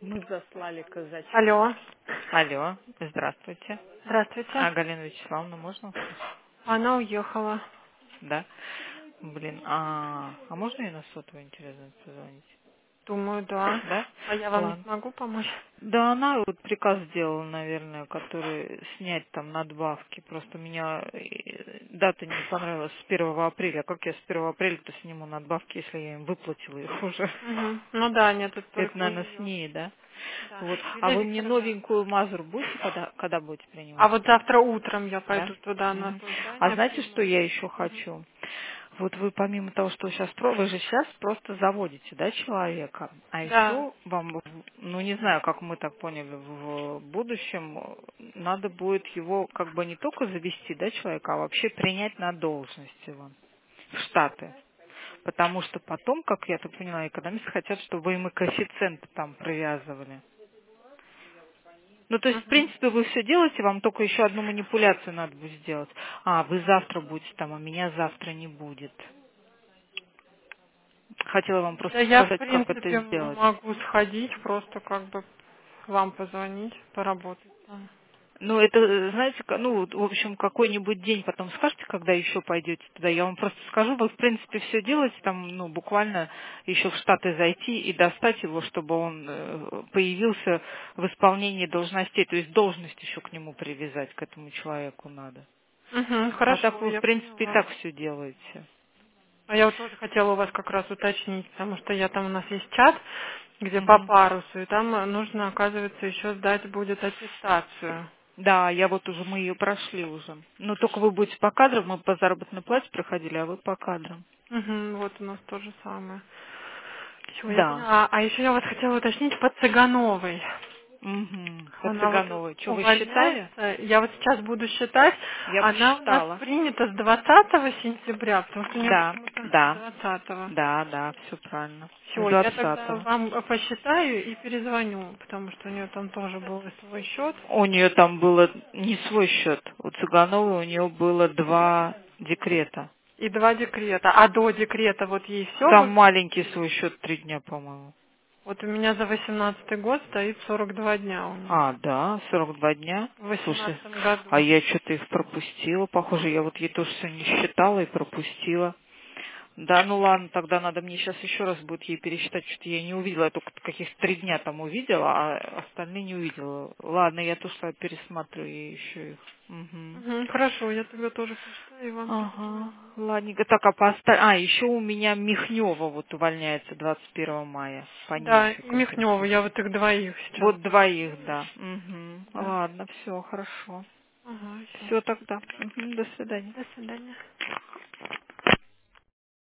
Мы заслали казачка. Алло. Алло, здравствуйте. Здравствуйте. А Галина Вячеславовна, можно услышать? Она уехала. Да? Блин, а можно я на сотовый интересно позвонить? Думаю, да. Да? А я вам не Ладно. смогу помочь? Да, она вот приказ сделала, наверное, который снять там надбавки. Просто меня дата не понравилась с 1 апреля. Как я с 1 апреля-то сниму надбавки, если я им выплатила их уже? Угу. Ну да, нет, тут Это, только у наверное, с нее. ней, да? Да. Вот. А Юлия вы мне Викторовна. новенькую мазур будете, когда будете А принимать? вот завтра утром я Да? пойду туда на Мгм. А создание знаете, что приму. я еще Угу. хочу? Вот вы помимо того, что сейчас вы же сейчас просто заводите, да, человека, а Да. еще вам, ну не знаю, как мы так поняли, в будущем надо будет его как бы не только завести, да, человека, а вообще принять на должность его в Штаты. Потому что потом, как я так поняла, экономисты хотят, чтобы вы им и коэффициенты там привязывали. Ну, то есть, в Угу. принципе, вы все делаете, вам только еще одну манипуляцию надо будет сделать. А, вы завтра будете там, а меня завтра не будет. Хотела вам Да просто я, в сказать, как это принципе, сделать. могу сходить, просто как бы вам позвонить, поработать там. Ну, это, знаете, ну, вот, в общем, какой-нибудь день потом скажете, когда еще пойдете туда. Я вам просто скажу, вы, в принципе, все делаете, там, ну, буквально еще в Штаты зайти и достать его, чтобы он появился в исполнении должностей. То есть должность еще к нему привязать, к этому человеку надо. Угу, А так хорошо, вы, в я принципе, и поняла. так все делаете. А я вот тоже хотела у вас как раз уточнить, потому что я там у нас есть чат, где по Мгм. парусу, и там нужно, оказывается, еще сдать будет аттестацию. Да, я вот уже, мы ее прошли уже. Но только вы будете по кадрам, мы по заработной плате проходили, а вы по кадрам. Угу, вот у нас то же самое. Все, я Да. поняла. А еще я вот хотела уточнить по Цыгановой. Угу. По Она вот Цыгановой. Что, вы считали? увольняется. Я вот сейчас буду считать. Я Она у нас посчитала. принята с 20 сентября, потому что у нее Да, почему-то с да, 20. да, да, все правильно. С Все, я тогда двадцатого. вам посчитаю и перезвоню, потому что у нее там тоже был свой счет. У нее там было не свой счет. У Цыгановой у нее было 2 декрета. И 2 декрета. А до декрета вот ей все Там вы... маленький свой счет 3 дня, по-моему. Вот у меня за 18-й год стоит 42 дня у нее. А, да, 42 дня. В Слушай, 18 а году. я что-то их пропустила. Похоже, я вот ей тоже сегодня считала и пропустила. Да, ну ладно, тогда надо мне сейчас еще раз будет ей пересчитать, что я не увидела. Я только каких-то 3 дня там увидела, а остальные не увидела. Ладно, я тоже пересмотрю ей еще их. Мгм. Мгм, хорошо, я тогда тоже посчитаю и вам Ага, перезвоню. ладненько. Так, еще у меня Михнева вот увольняется 21 мая по Да, нефи и Михнева, компенсации. я вот их двоих сейчас Вот тоже двоих, буду. да. Мгм. Да. Ладно, все, хорошо. Ага, все. Все тогда. Мгм, до свидания. До свидания.